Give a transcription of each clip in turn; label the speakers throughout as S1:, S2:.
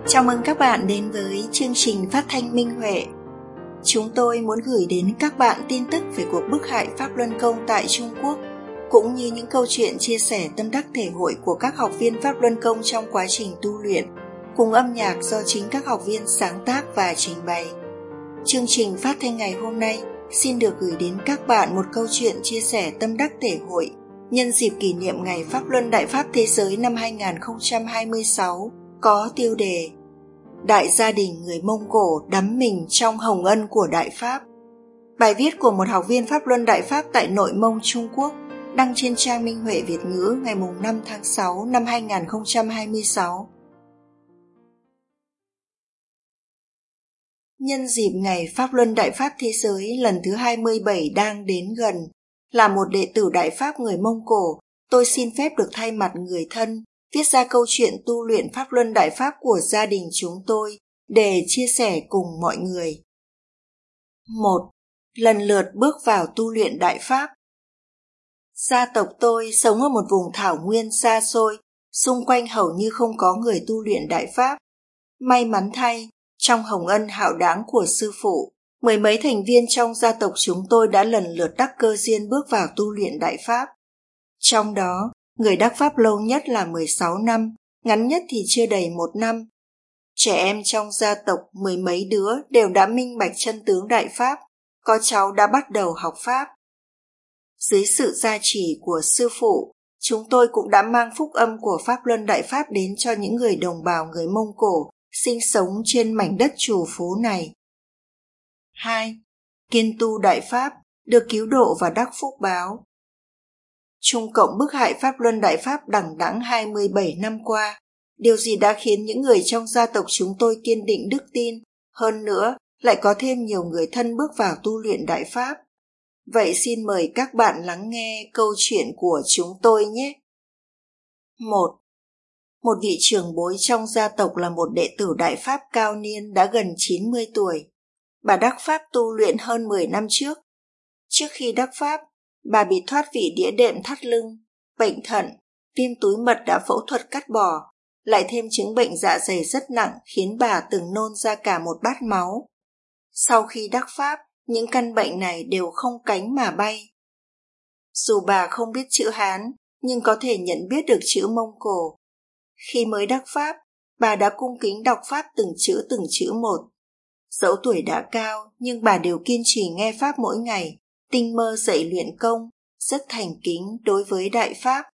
S1: Chào mừng các bạn đến với chương trình phát thanh Minh Huệ. Chúng tôi muốn gửi đến các bạn tin tức về cuộc bức hại Pháp Luân Công tại Trung Quốc, cũng như những câu chuyện chia sẻ tâm đắc thể hội của các học viên Pháp Luân Công trong quá trình tu luyện, cùng âm nhạc do chính các học viên sáng tác và trình bày. Chương trình phát thanh ngày hôm nay xin được gửi đến các bạn một câu chuyện chia sẻ tâm đắc thể hội nhân dịp kỷ niệm Ngày Pháp Luân Đại Pháp Thế Giới năm 2026, có tiêu đề Đại gia đình người Mông Cổ đắm mình trong hồng ân của Đại Pháp. Bài viết của một học viên Pháp Luân Đại Pháp tại Nội Mông, Trung Quốc, đăng trên trang Minh Huệ Việt ngữ ngày 5 tháng 6 năm 2026. Nhân dịp Ngày Pháp Luân Đại Pháp Thế Giới lần thứ 27 đang đến gần, là một đệ tử Đại Pháp người Mông Cổ, tôi xin phép được thay mặt người thân viết ra câu chuyện tu luyện Pháp Luân Đại Pháp của gia đình chúng tôi để chia sẻ cùng mọi người. 1. Lần lượt bước vào tu luyện Đại Pháp. Gia tộc tôi sống ở một vùng thảo nguyên xa xôi, xung quanh hầu như không có người tu luyện Đại Pháp. May mắn thay, trong hồng ân hạo đáng của sư phụ, mười mấy thành viên trong gia tộc chúng tôi đã lần lượt đắc cơ duyên bước vào tu luyện Đại Pháp. Trong đó, người đắc Pháp lâu nhất là 16 năm, ngắn nhất thì chưa đầy 1 năm. Trẻ em trong gia tộc mười mấy đứa đều đã minh bạch chân tướng Đại Pháp, có cháu đã bắt đầu học Pháp. Dưới sự gia trì của sư phụ, chúng tôi cũng đã mang phúc âm của Pháp Luân Đại Pháp đến cho những người đồng bào người Mông Cổ sinh sống trên mảnh đất trù phú này. 2. Kiên tu Đại Pháp, được cứu độ và đắc phúc báo. Trung cộng bức hại Pháp Luân Đại Pháp đằng đẵng 27 năm qua, điều gì đã khiến những người trong gia tộc chúng tôi kiên định đức tin, hơn nữa lại có thêm nhiều người thân bước vào tu luyện Đại Pháp. Vậy xin mời các bạn lắng nghe câu chuyện của chúng tôi nhé. 1. Một vị trưởng bối trong gia tộc là một đệ tử Đại Pháp cao niên đã gần 90 tuổi. Bà đắc Pháp tu luyện hơn 10 năm trước. Trước khi đắc Pháp, bà bị thoát vị đĩa đệm thắt lưng, bệnh thận, viêm túi mật đã phẫu thuật cắt bỏ, lại thêm chứng bệnh dạ dày rất nặng khiến bà từng nôn ra cả một bát máu. Sau khi đắc Pháp, những căn bệnh này đều không cánh mà bay. Dù bà không biết chữ Hán, nhưng có thể nhận biết được chữ Mông Cổ. Khi mới đắc Pháp, bà đã cung kính đọc Pháp từng chữ một. Dẫu tuổi đã cao, nhưng bà đều kiên trì nghe Pháp mỗi ngày, tinh mơ dạy luyện công, rất thành kính đối với Đại Pháp.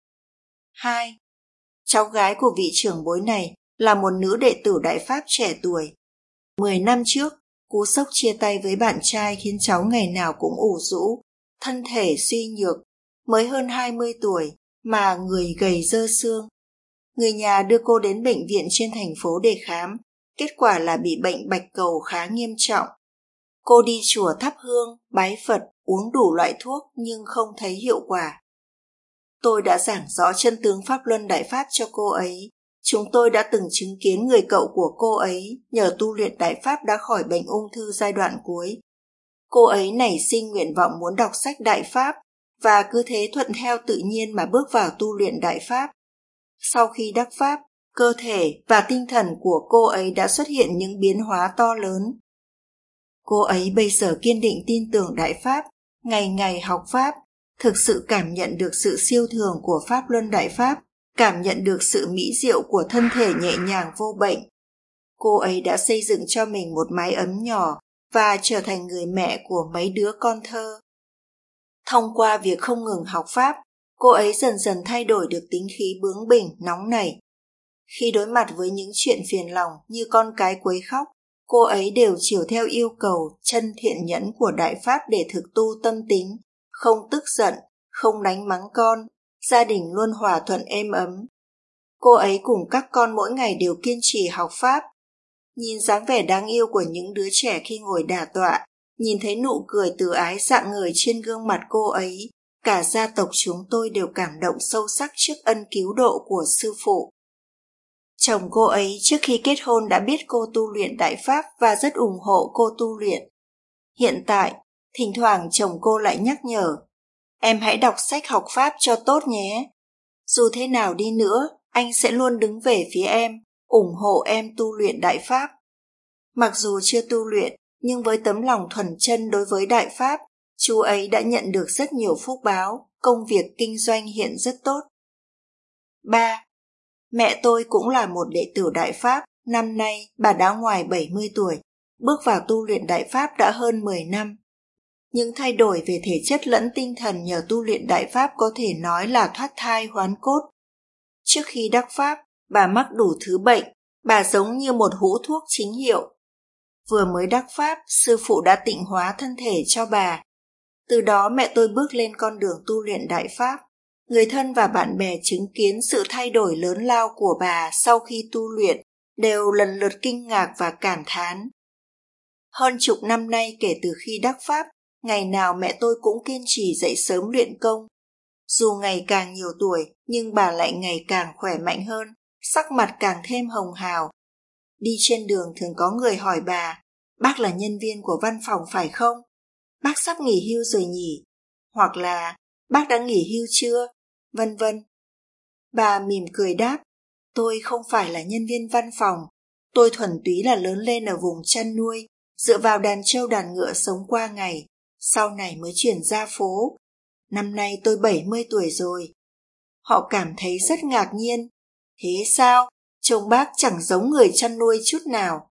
S1: 2. Cháu gái của vị trưởng bối này là một nữ đệ tử Đại Pháp trẻ tuổi. 10 năm trước, cú sốc chia tay với bạn trai khiến cháu ngày nào cũng ủ rũ, thân thể suy nhược, mới hơn 20 tuổi mà người gầy rơ xương. Người nhà đưa cô đến bệnh viện trên thành phố để khám, kết quả là bị bệnh bạch cầu khá nghiêm trọng. Cô đi chùa thắp hương, bái Phật, uống đủ loại thuốc nhưng không thấy hiệu quả. Tôi đã giảng rõ chân tướng Pháp Luân Đại Pháp cho cô ấy. Chúng tôi đã từng chứng kiến người cậu của cô ấy nhờ tu luyện Đại Pháp đã khỏi bệnh ung thư giai đoạn cuối. Cô ấy nảy sinh nguyện vọng muốn đọc sách Đại Pháp và cứ thế thuận theo tự nhiên mà bước vào tu luyện Đại Pháp. Sau khi đắc Pháp, cơ thể và tinh thần của cô ấy đã xuất hiện những biến hóa to lớn. Cô ấy bây giờ kiên định tin tưởng Đại Pháp, ngày ngày học Pháp, thực sự cảm nhận được sự siêu thường của Pháp Luân Đại Pháp, cảm nhận được sự mỹ diệu của thân thể nhẹ nhàng vô bệnh. Cô ấy đã xây dựng cho mình một mái ấm nhỏ và trở thành người mẹ của mấy đứa con thơ. Thông qua việc không ngừng học Pháp, cô ấy dần dần thay đổi được tính khí bướng bỉnh, nóng nảy. Khi đối mặt với những chuyện phiền lòng như con cái quấy khóc, cô ấy đều chiều theo yêu cầu chân thiện nhẫn của Đại Pháp để thực tu tâm tính, không tức giận, không đánh mắng con, gia đình luôn hòa thuận êm ấm. Cô ấy cùng các con mỗi ngày đều kiên trì học Pháp. Nhìn dáng vẻ đáng yêu của những đứa trẻ khi ngồi đả tọa, nhìn thấy nụ cười từ ái rạng ngời trên gương mặt cô ấy, cả gia tộc chúng tôi đều cảm động sâu sắc trước ân cứu độ của sư phụ. Chồng cô ấy trước khi kết hôn đã biết cô tu luyện Đại Pháp và rất ủng hộ cô tu luyện. Hiện tại, thỉnh thoảng chồng cô lại nhắc nhở, em hãy đọc sách học Pháp cho tốt nhé. Dù thế nào đi nữa, anh sẽ luôn đứng về phía em, ủng hộ em tu luyện Đại Pháp. Mặc dù chưa tu luyện, nhưng với tấm lòng thuần chân đối với Đại Pháp, chú ấy đã nhận được rất nhiều phúc báo, công việc kinh doanh hiện rất tốt. 3. Mẹ tôi cũng là một đệ tử Đại Pháp, năm nay bà đã ngoài 70 tuổi, bước vào tu luyện Đại Pháp đã hơn 10 năm. Những thay đổi về thể chất lẫn tinh thần nhờ tu luyện Đại Pháp có thể nói là thoát thai hoán cốt. Trước khi đắc Pháp, bà mắc đủ thứ bệnh, bà giống như một hũ thuốc chính hiệu. Vừa mới đắc Pháp, sư phụ đã tịnh hóa thân thể cho bà. Từ đó mẹ tôi bước lên con đường tu luyện Đại Pháp. Người thân và bạn bè chứng kiến sự thay đổi lớn lao của bà sau khi tu luyện, đều lần lượt kinh ngạc và cảm thán. Hơn chục năm nay kể từ khi đắc Pháp, ngày nào mẹ tôi cũng kiên trì dậy sớm luyện công. Dù ngày càng nhiều tuổi, nhưng bà lại ngày càng khỏe mạnh hơn, sắc mặt càng thêm hồng hào. Đi trên đường thường có người hỏi bà, bác là nhân viên của văn phòng phải không? Bác sắp nghỉ hưu rồi nhỉ? Hoặc là, bác đã nghỉ hưu chưa? Vân vân. Bà mỉm cười đáp, tôi không phải là nhân viên văn phòng, tôi thuần túy là lớn lên ở vùng chăn nuôi, dựa vào đàn trâu đàn ngựa sống qua ngày, sau này mới chuyển ra phố. Năm nay tôi 70 tuổi rồi. Họ cảm thấy rất ngạc nhiên. Thế sao? Trông bác chẳng giống người chăn nuôi chút nào.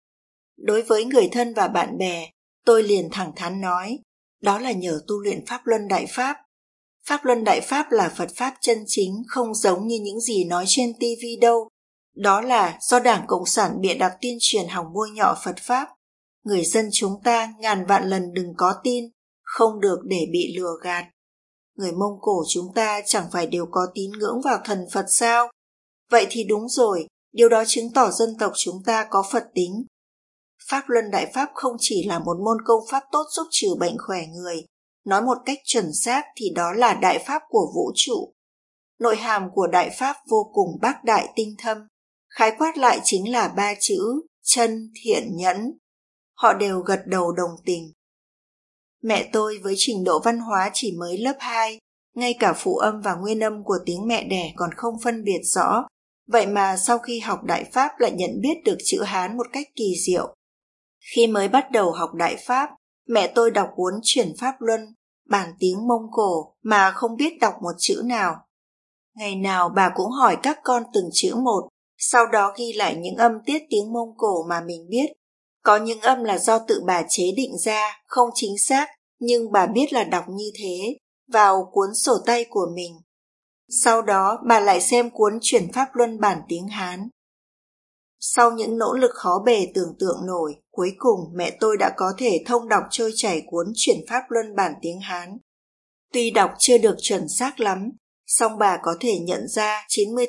S1: Đối với người thân và bạn bè, tôi liền thẳng thắn nói, đó là nhờ tu luyện Pháp Luân Đại Pháp. Pháp Luân Đại Pháp là Phật Pháp chân chính, không giống như những gì nói trên TV đâu. Đó là do Đảng Cộng sản bịa đặt tuyên truyền hòng bôi nhọ Phật Pháp. Người dân chúng ta ngàn vạn lần đừng có tin, không được để bị lừa gạt. Người Mông Cổ chúng ta chẳng phải đều có tín ngưỡng vào thần Phật sao? Vậy thì đúng rồi, điều đó chứng tỏ dân tộc chúng ta có Phật tính. Pháp Luân Đại Pháp không chỉ là một môn công pháp tốt giúp trừ bệnh khỏe người, nói một cách chuẩn xác thì đó là Đại Pháp của vũ trụ. Nội hàm của Đại Pháp vô cùng bác đại tinh thâm, khái quát lại chính là 3 chữ, chân, thiện, nhẫn. Họ đều gật đầu đồng tình. Mẹ tôi với trình độ văn hóa chỉ mới lớp 2, ngay cả phụ âm và nguyên âm của tiếng mẹ đẻ còn không phân biệt rõ. Vậy mà sau khi học Đại Pháp lại nhận biết được chữ Hán một cách kỳ diệu. Khi mới bắt đầu học Đại Pháp, mẹ tôi đọc cuốn Chuyển Pháp Luân, bản tiếng Mông Cổ mà không biết đọc một chữ nào. Ngày nào bà cũng hỏi các con từng chữ một, sau đó ghi lại những âm tiết tiếng Mông Cổ mà mình biết. Có những âm là do tự bà chế định ra, không chính xác, nhưng bà biết là đọc như thế, vào cuốn sổ tay của mình. Sau đó bà lại xem cuốn Chuyển Pháp Luân bản tiếng Hán. Sau những nỗ lực khó bề tưởng tượng nổi, cuối cùng mẹ tôi đã có thể thông đọc trôi chảy cuốn Chuyển Pháp Luân bản tiếng Hán. Tuy đọc chưa được chuẩn xác lắm, song bà có thể nhận ra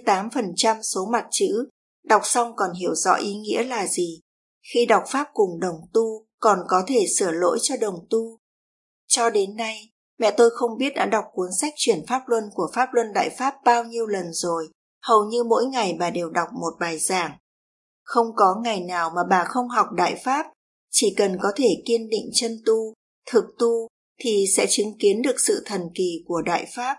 S1: 98% số mặt chữ, đọc xong còn hiểu rõ ý nghĩa là gì. Khi đọc Pháp cùng đồng tu, còn có thể sửa lỗi cho đồng tu. Cho đến nay, mẹ tôi không biết đã đọc cuốn sách Chuyển Pháp Luân của Pháp Luân Đại Pháp bao nhiêu lần rồi, hầu như mỗi ngày bà đều đọc một bài giảng. Không có ngày nào mà bà không học Đại Pháp, chỉ cần có thể kiên định chân tu, thực tu, thì sẽ chứng kiến được sự thần kỳ của Đại Pháp.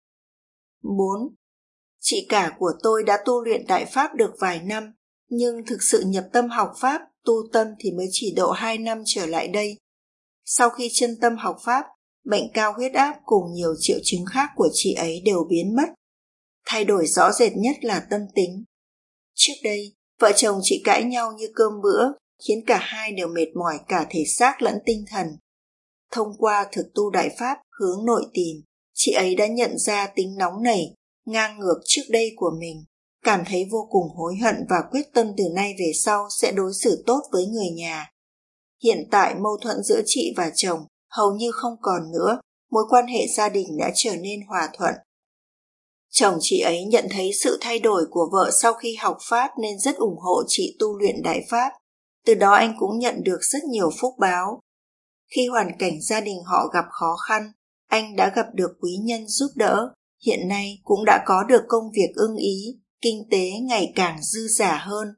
S1: 4. Chị cả của tôi đã tu luyện Đại Pháp được vài năm, nhưng thực sự nhập tâm học Pháp, tu tâm thì mới chỉ độ 2 năm trở lại đây. Sau khi chân tâm học Pháp, bệnh cao huyết áp cùng nhiều triệu chứng khác của chị ấy đều biến mất. Thay đổi rõ rệt nhất là tâm tính. Trước đây, vợ chồng chị cãi nhau như cơm bữa, khiến cả hai đều mệt mỏi cả thể xác lẫn tinh thần. Thông qua thực tu Đại Pháp hướng nội tìm, chị ấy đã nhận ra tính nóng nảy, ngang ngược trước đây của mình, cảm thấy vô cùng hối hận và quyết tâm từ nay về sau sẽ đối xử tốt với người nhà. Hiện tại mâu thuẫn giữa chị và chồng hầu như không còn nữa, mối quan hệ gia đình đã trở nên hòa thuận. Chồng chị ấy nhận thấy sự thay đổi của vợ sau khi học Pháp nên rất ủng hộ chị tu luyện Đại Pháp. Từ đó anh cũng nhận được rất nhiều phúc báo. Khi hoàn cảnh gia đình họ gặp khó khăn, anh đã gặp được quý nhân giúp đỡ, hiện nay cũng đã có được công việc ưng ý, kinh tế ngày càng dư dả hơn.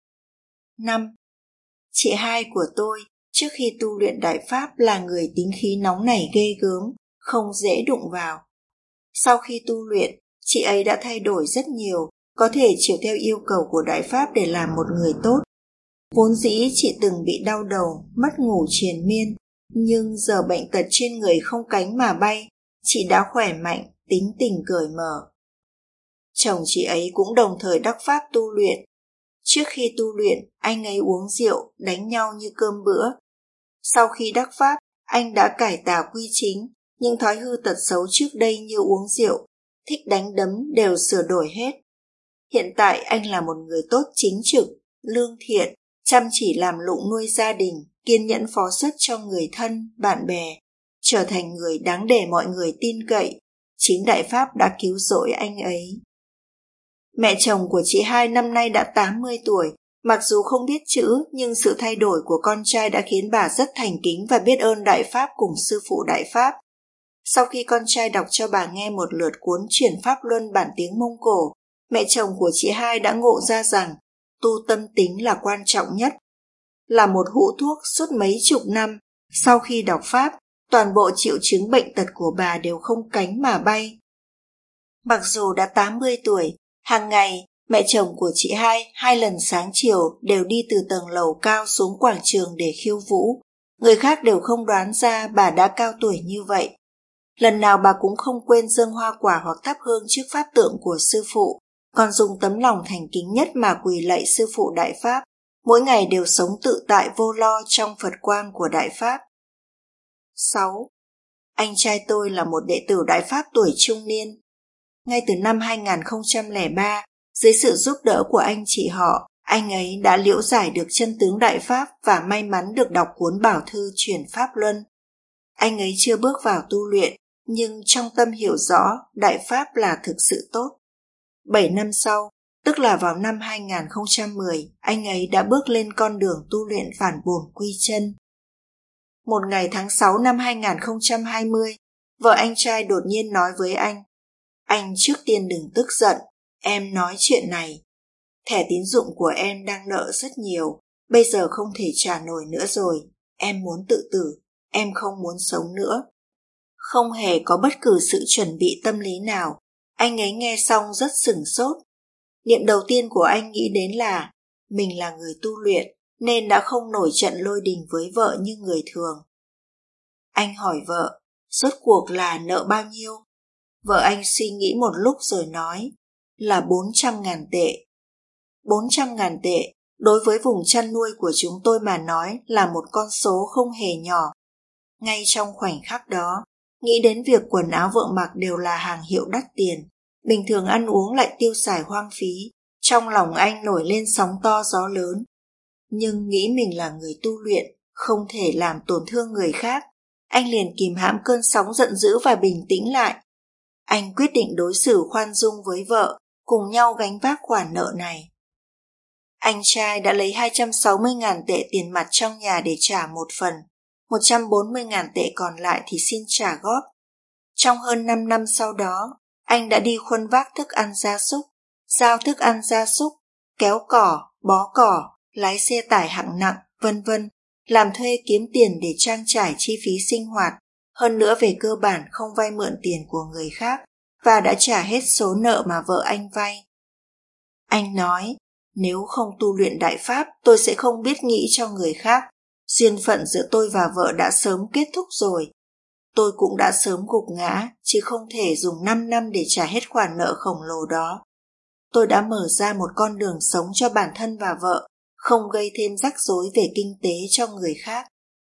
S1: 5. Chị hai của tôi, trước khi tu luyện Đại Pháp là người tính khí nóng nảy ghê gớm, không dễ đụng vào. Sau khi tu luyện, chị ấy đã thay đổi rất nhiều, có thể chiều theo yêu cầu của Đại Pháp để làm một người tốt. Vốn dĩ chị từng bị đau đầu, mất ngủ triền miên, nhưng giờ bệnh tật trên người không cánh mà bay, chị đã khỏe mạnh, tính tình cởi mở. Chồng chị ấy cũng đồng thời đắc pháp tu luyện. Trước khi tu luyện, anh ấy uống rượu, đánh nhau như cơm bữa. Sau khi đắc pháp, anh đã cải tà quy chính, nhưng thói hư tật xấu trước đây như uống rượu, thích đánh đấm đều sửa đổi hết. Hiện tại anh là một người tốt chính trực, lương thiện, chăm chỉ làm lụng nuôi gia đình, kiên nhẫn phó xuất cho người thân, bạn bè, trở thành người đáng để mọi người tin cậy. Chính Đại Pháp đã cứu rỗi anh ấy. Mẹ chồng của chị hai năm nay đã 80 tuổi, mặc dù không biết chữ nhưng sự thay đổi của con trai đã khiến bà rất thành kính và biết ơn Đại Pháp cùng sư phụ Đại Pháp. Sau khi con trai đọc cho bà nghe một lượt cuốn Chuyển Pháp Luân bản tiếng Mông Cổ, mẹ chồng của chị hai đã ngộ ra rằng tu tâm tính là quan trọng nhất. Là một hũ thuốc suốt mấy chục năm, sau khi đọc Pháp, toàn bộ triệu chứng bệnh tật của bà đều không cánh mà bay. Mặc dù đã 80 tuổi, hàng ngày mẹ chồng của chị hai lần sáng chiều đều đi từ tầng lầu cao xuống quảng trường để khiêu vũ. Người khác đều không đoán ra bà đã cao tuổi như vậy. Lần nào bà cũng không quên dâng hoa quả hoặc thắp hương trước pháp tượng của sư phụ, còn dùng tấm lòng thành kính nhất mà quỳ lạy sư phụ Đại Pháp. Mỗi ngày đều sống tự tại vô lo trong Phật quang của Đại Pháp. 6. Anh trai tôi là một đệ tử Đại Pháp tuổi trung niên. Ngay từ năm 2003, dưới sự giúp đỡ của anh chị họ, anh ấy đã liễu giải được chân tướng Đại Pháp và may mắn được đọc cuốn bảo thư Chuyển Pháp Luân. Anh ấy chưa bước vào tu luyện, nhưng trong tâm hiểu rõ Đại Pháp là thực sự tốt. 7 năm sau, tức là vào năm 2010, anh ấy đã bước lên con đường tu luyện phản bổn quy chân. Một ngày tháng 6 năm 2020, vợ anh trai đột nhiên nói với anh trước tiên đừng tức giận, em nói chuyện này. Thẻ tín dụng của em đang nợ rất nhiều, bây giờ không thể trả nổi nữa rồi, em muốn tự tử, em không muốn sống nữa. Không hề có bất cứ sự chuẩn bị tâm lý nào, anh ấy nghe xong rất sửng sốt. Niệm đầu tiên của anh nghĩ đến là mình là người tu luyện nên đã không nổi trận lôi đình với vợ như người thường. Anh hỏi vợ, rốt cuộc là nợ bao nhiêu? Vợ anh suy nghĩ một lúc rồi nói là 400.000 tệ. 400.000 tệ đối với vùng chăn nuôi của chúng tôi mà nói là một con số không hề nhỏ. Ngay trong khoảnh khắc đó, nghĩ đến việc quần áo vợ mặc đều là hàng hiệu đắt tiền, bình thường ăn uống lại tiêu xài hoang phí, trong lòng anh nổi lên sóng to gió lớn. Nhưng nghĩ mình là người tu luyện, không thể làm tổn thương người khác, anh liền kìm hãm cơn sóng giận dữ và bình tĩnh lại. Anh quyết định đối xử khoan dung với vợ, cùng nhau gánh vác khoản nợ này. Anh trai đã lấy 260.000 tệ tiền mặt trong nhà để trả một phần, 140.000 tệ còn lại thì xin trả góp. Trong hơn 5 năm sau đó, anh đã đi khuân vác thức ăn gia súc, giao thức ăn gia súc, kéo cỏ, bó cỏ, lái xe tải hạng nặng, vân vân, làm thuê kiếm tiền để trang trải chi phí sinh hoạt. Hơn nữa về cơ bản không vay mượn tiền của người khác và đã trả hết số nợ mà vợ anh vay. Anh nói, nếu không tu luyện Đại Pháp tôi sẽ không biết nghĩ cho người khác. Duyên phận giữa tôi và vợ đã sớm kết thúc rồi. Tôi cũng đã sớm gục ngã, chứ không thể dùng 5 năm để trả hết khoản nợ khổng lồ đó. Tôi đã mở ra một con đường sống cho bản thân và vợ, không gây thêm rắc rối về kinh tế cho người khác.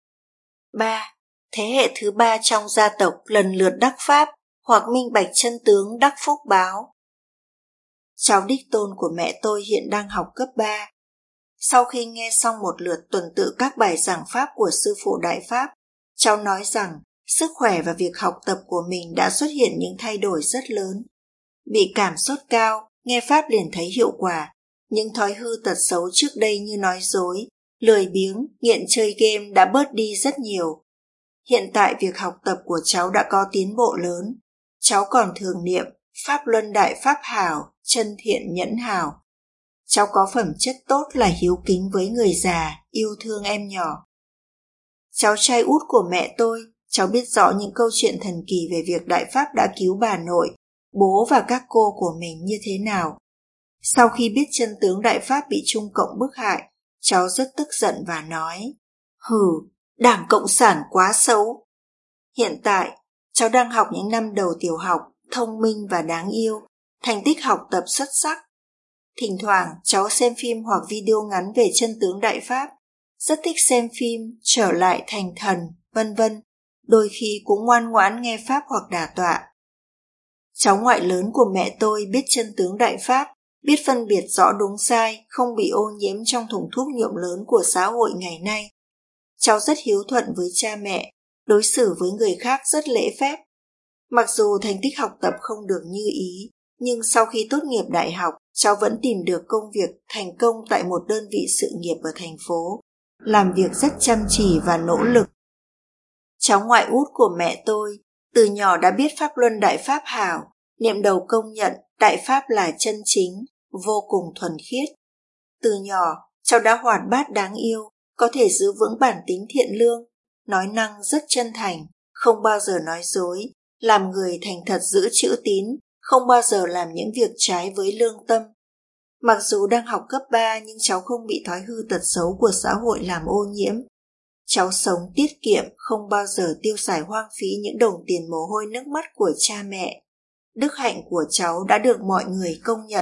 S1: 3. Thế hệ thứ 3 trong gia tộc lần lượt đắc pháp hoặc minh bạch chân tướng đắc phúc báo. Cháu đích tôn của mẹ tôi hiện đang học cấp 3. Sau khi nghe xong một lượt tuần tự các bài giảng pháp của sư phụ Đại Pháp, cháu nói rằng sức khỏe và việc học tập của mình đã xuất hiện những thay đổi rất lớn. Bị cảm sốt cao, nghe pháp liền thấy hiệu quả. Những thói hư tật xấu trước đây như nói dối, lười biếng, nghiện chơi game đã bớt đi rất nhiều. Hiện tại việc học tập của cháu đã có tiến bộ lớn. Cháu còn thường niệm Pháp Luân Đại Pháp Hảo, chân thiện nhẫn hảo. Cháu có phẩm chất tốt là hiếu kính với người già, yêu thương em nhỏ. Cháu trai út của mẹ tôi, cháu biết rõ những câu chuyện thần kỳ về việc Đại Pháp đã cứu bà nội, bố và các cô của mình như thế nào. Sau khi biết chân tướng Đại Pháp bị Trung Cộng bức hại, cháu rất tức giận và nói: "Hừ, Đảng Cộng sản quá xấu." Hiện tại, cháu đang học những năm đầu tiểu học, thông minh và đáng yêu, thành tích học tập xuất sắc. Thỉnh thoảng cháu xem phim hoặc video ngắn về chân tướng Đại Pháp, rất thích xem phim Trở lại thành thần, vân vân. Đôi khi cũng ngoan ngoãn nghe Pháp hoặc đả tọa. Cháu ngoại lớn của mẹ tôi biết chân tướng Đại Pháp, biết phân biệt rõ đúng sai, không bị ô nhiễm trong thùng thuốc nhuộm lớn của xã hội ngày nay. Cháu rất hiếu thuận với cha mẹ, đối xử với người khác rất lễ phép. Mặc dù thành tích học tập không được như ý, nhưng sau khi tốt nghiệp đại học, cháu vẫn tìm được công việc thành công tại một đơn vị sự nghiệp ở thành phố, làm việc rất chăm chỉ và nỗ lực. Cháu ngoại út của mẹ tôi, từ nhỏ đã biết Pháp Luân Đại Pháp hảo, niệm đầu công nhận Đại Pháp là chân chính, vô cùng thuần khiết. Từ nhỏ, cháu đã hoạt bát đáng yêu, có thể giữ vững bản tính thiện lương, nói năng rất chân thành, không bao giờ nói dối, làm người thành thật giữ chữ tín, không bao giờ làm những việc trái với lương tâm. Mặc dù đang học cấp 3 nhưng cháu không bị thói hư tật xấu của xã hội làm ô nhiễm. Cháu sống tiết kiệm, không bao giờ tiêu xài hoang phí những đồng tiền mồ hôi nước mắt của cha mẹ. Đức hạnh của cháu đã được mọi người công nhận.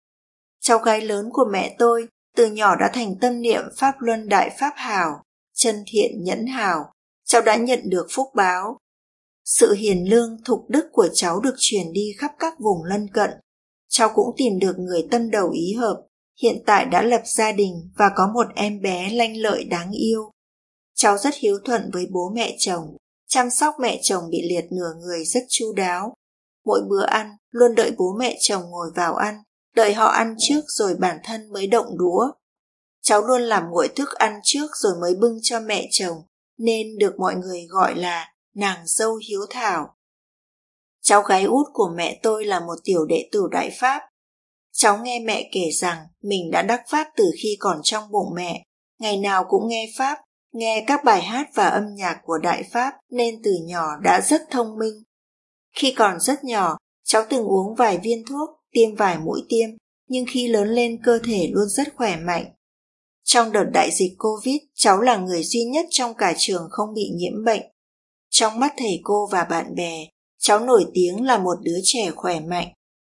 S1: Cháu gái lớn của mẹ tôi từ nhỏ đã thành tâm niệm Pháp Luân Đại Pháp hảo, chân thiện nhẫn hảo. Cháu đã nhận được phúc báo. Sự hiền lương, thục đức của cháu được truyền đi khắp các vùng lân cận. Cháu cũng tìm được người tâm đầu ý hợp, hiện tại đã lập gia đình và có một em bé lanh lợi đáng yêu. Cháu rất hiếu thuận với bố mẹ chồng, chăm sóc mẹ chồng bị liệt nửa người rất chu đáo. Mỗi bữa ăn, luôn đợi bố mẹ chồng ngồi vào ăn, đợi họ ăn trước rồi bản thân mới động đũa. Cháu luôn làm nguội thức ăn trước rồi mới bưng cho mẹ chồng, nên được mọi người gọi là nàng dâu hiếu thảo. Cháu gái út của mẹ tôi là một tiểu đệ tử Đại Pháp. Cháu nghe mẹ kể rằng mình đã đắc Pháp từ khi còn trong bụng mẹ, ngày nào cũng nghe Pháp, nghe các bài hát và âm nhạc của Đại Pháp nên từ nhỏ đã rất thông minh. Khi còn rất nhỏ, cháu từng uống vài viên thuốc, tiêm vài mũi tiêm, nhưng khi lớn lên cơ thể luôn rất khỏe mạnh. Trong đợt đại dịch Covid, cháu là người duy nhất trong cả trường không bị nhiễm bệnh. Trong mắt thầy cô và bạn bè, cháu nổi tiếng là một đứa trẻ khỏe mạnh.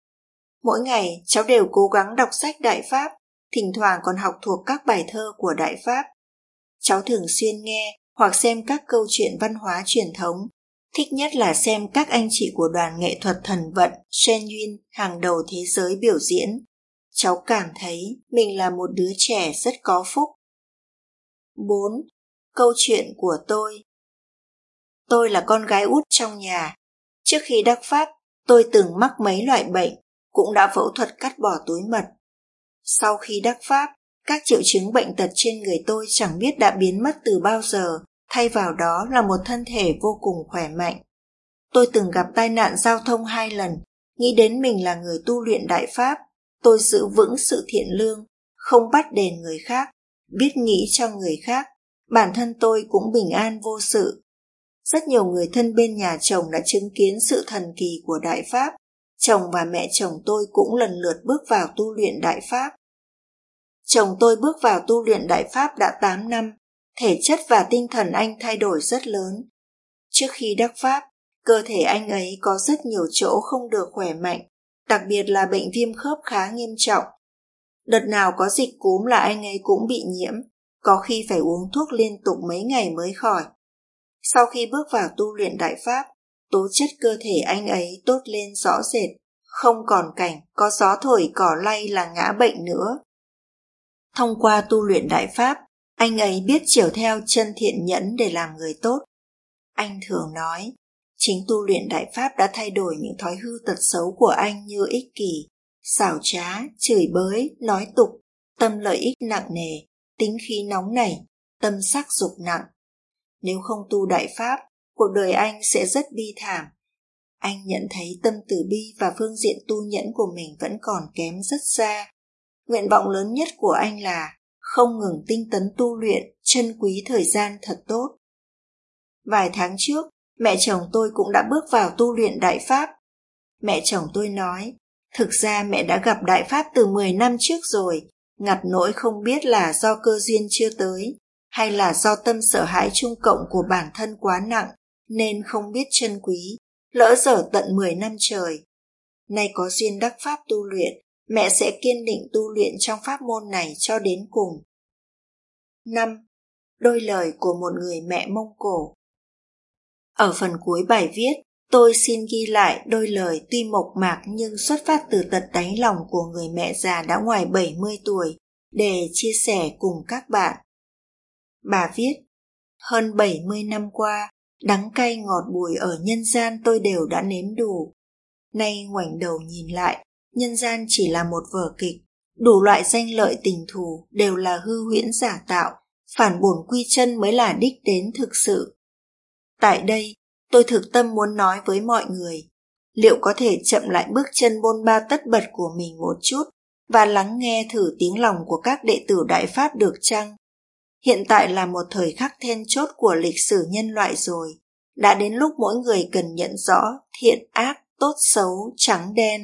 S1: Mỗi ngày, cháu đều cố gắng đọc sách Đại Pháp, thỉnh thoảng còn học thuộc các bài thơ của Đại Pháp. Cháu thường xuyên nghe hoặc xem các câu chuyện văn hóa truyền thống, thích nhất là xem các anh chị của đoàn nghệ thuật thần vận Shen Yun hàng đầu thế giới biểu diễn. Cháu cảm thấy mình là một đứa trẻ rất có phúc. 4. Câu chuyện của tôi. Tôi là con gái út trong nhà. Trước khi đắc Pháp, tôi từng mắc mấy loại bệnh, cũng đã phẫu thuật cắt bỏ túi mật. Sau khi đắc Pháp, các triệu chứng bệnh tật trên người tôi chẳng biết đã biến mất từ bao giờ, thay vào đó là một thân thể vô cùng khỏe mạnh. Tôi từng gặp tai nạn giao thông 2 lần, nghĩ đến mình là người tu luyện Đại Pháp. Tôi giữ vững sự thiện lương, không bắt đền người khác, biết nghĩ cho người khác. Bản thân tôi cũng bình an vô sự. Rất nhiều người thân bên nhà chồng đã chứng kiến sự thần kỳ của Đại Pháp. Chồng và mẹ chồng tôi cũng lần lượt bước vào tu luyện Đại Pháp. Chồng tôi bước vào tu luyện Đại Pháp đã 8 năm, thể chất và tinh thần anh thay đổi rất lớn. Trước khi đắc Pháp, cơ thể anh ấy có rất nhiều chỗ không được khỏe mạnh, đặc biệt là bệnh viêm khớp khá nghiêm trọng. Đợt nào có dịch cúm là anh ấy cũng bị nhiễm, có khi phải uống thuốc liên tục mấy ngày mới khỏi. Sau khi bước vào tu luyện Đại Pháp, tố chất cơ thể anh ấy tốt lên rõ rệt, không còn cảnh có gió thổi cỏ lay là ngã bệnh nữa. Thông qua tu luyện Đại Pháp, anh ấy biết chiều theo chân thiện nhẫn để làm người tốt. Anh thường nói, chính tu luyện Đại Pháp đã thay đổi những thói hư tật xấu của anh như ích kỷ, xảo trá, chửi bới, nói tục, tâm lợi ích nặng nề, tính khí nóng nảy, tâm sắc dục nặng. Nếu không tu Đại Pháp, cuộc đời anh sẽ rất bi thảm. Anh nhận thấy tâm từ bi và phương diện tu nhẫn của mình vẫn còn kém rất xa. Nguyện vọng lớn nhất của anh là không ngừng tinh tấn tu luyện, trân quý thời gian thật tốt. Vài tháng trước, mẹ chồng tôi cũng đã bước vào tu luyện Đại Pháp. Mẹ chồng tôi nói, Thực ra mẹ đã gặp Đại Pháp từ 10 năm trước rồi, ngặt nỗi không biết là do cơ duyên chưa tới, hay là do tâm sợ hãi trung cộng của bản thân quá nặng, nên không biết trân quý, lỡ dở tận 10 năm trời. Nay có duyên đắc Pháp tu luyện, mẹ sẽ kiên định tu luyện trong pháp môn này cho đến cùng. 5. Đôi lời của một người mẹ Mông Cổ. Ở phần cuối bài viết, tôi xin ghi lại đôi lời tuy mộc mạc nhưng xuất phát từ tận đáy lòng của người mẹ già đã ngoài 70 tuổi để chia sẻ cùng các bạn. Bà viết, hơn 70 năm qua, đắng cay ngọt bùi ở nhân gian tôi đều đã nếm đủ. Nay ngoảnh đầu nhìn lại, nhân gian chỉ là một vở kịch, đủ loại danh lợi tình thù đều là hư huyễn giả tạo, phản bổn quy chân mới là đích đến thực sự. Tại đây, tôi thực tâm muốn nói với mọi người, liệu có thể chậm lại bước chân bôn ba tất bật của mình một chút và lắng nghe thử tiếng lòng của các đệ tử Đại Pháp được chăng? Hiện tại là một thời khắc then chốt của lịch sử nhân loại rồi, đã đến lúc mỗi người cần nhận rõ thiện ác, tốt xấu, trắng đen.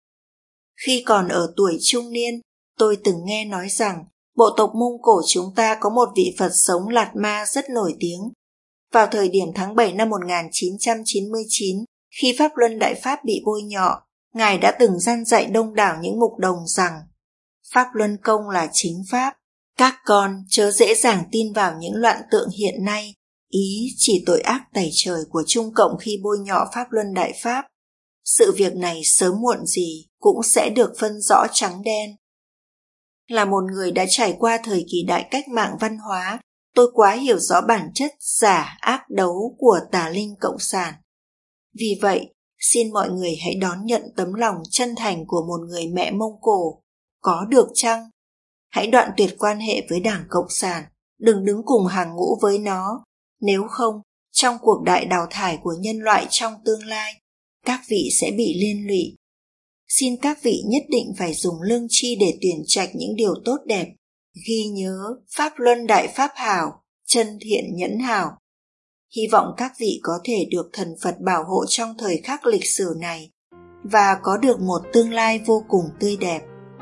S1: Khi còn ở tuổi trung niên, tôi từng nghe nói rằng bộ tộc Mông Cổ chúng ta có một vị Phật sống Lạt Ma rất nổi tiếng. Vào thời điểm tháng 7 năm 1999, khi Pháp Luân Đại Pháp bị bôi nhọ, Ngài đã từng răn dạy đông đảo những mục đồng rằng Pháp Luân Công là chính Pháp. Các con chớ dễ dàng tin vào những loạn tượng hiện nay, ý chỉ tội ác tày trời của Trung Cộng khi bôi nhọ Pháp Luân Đại Pháp. Sự việc này sớm muộn gì cũng sẽ được phân rõ trắng đen. Là một người đã trải qua thời kỳ đại cách mạng văn hóa, tôi quá hiểu rõ bản chất giả ác đấu của tà linh cộng sản. Vì vậy, xin mọi người hãy đón nhận tấm lòng chân thành của một người mẹ Mông Cổ. Có được chăng? Hãy đoạn tuyệt quan hệ với Đảng Cộng sản, đừng đứng cùng hàng ngũ với nó. Nếu không, trong cuộc đại đào thải của nhân loại trong tương lai, các vị sẽ bị liên lụy. Xin các vị nhất định phải dùng lương tri để tuyển trạch những điều tốt đẹp. Ghi nhớ Pháp Luân Đại Pháp hảo, chân thiện nhẫn hảo. Hy vọng các vị có thể được thần Phật bảo hộ trong thời khắc lịch sử này và có được một tương lai vô cùng tươi đẹp.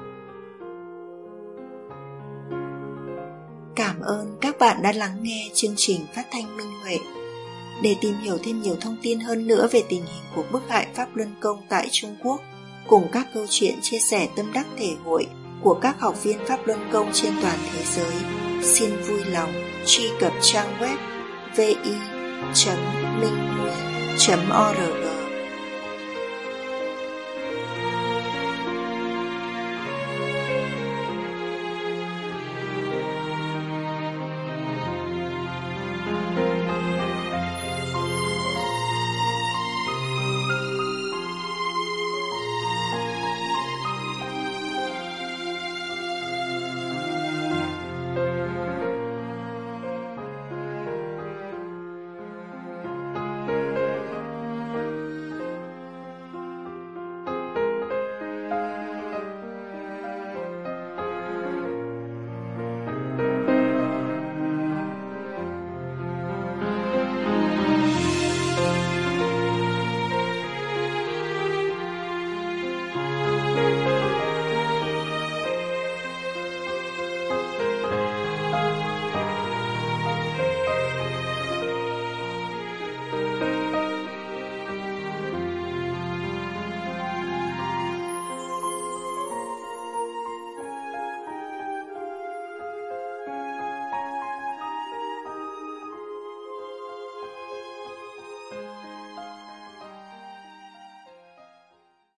S1: Cảm ơn các bạn đã lắng nghe chương trình phát thanh Minh Huệ. Để tìm hiểu thêm nhiều thông tin hơn nữa về tình hình của bức hại Pháp Luân Công tại Trung Quốc, cùng các câu chuyện chia sẻ tâm đắc thể hội của các học viên Pháp Luân Công trên toàn thế giới, xin vui lòng truy cập trang web vi.minhui.org.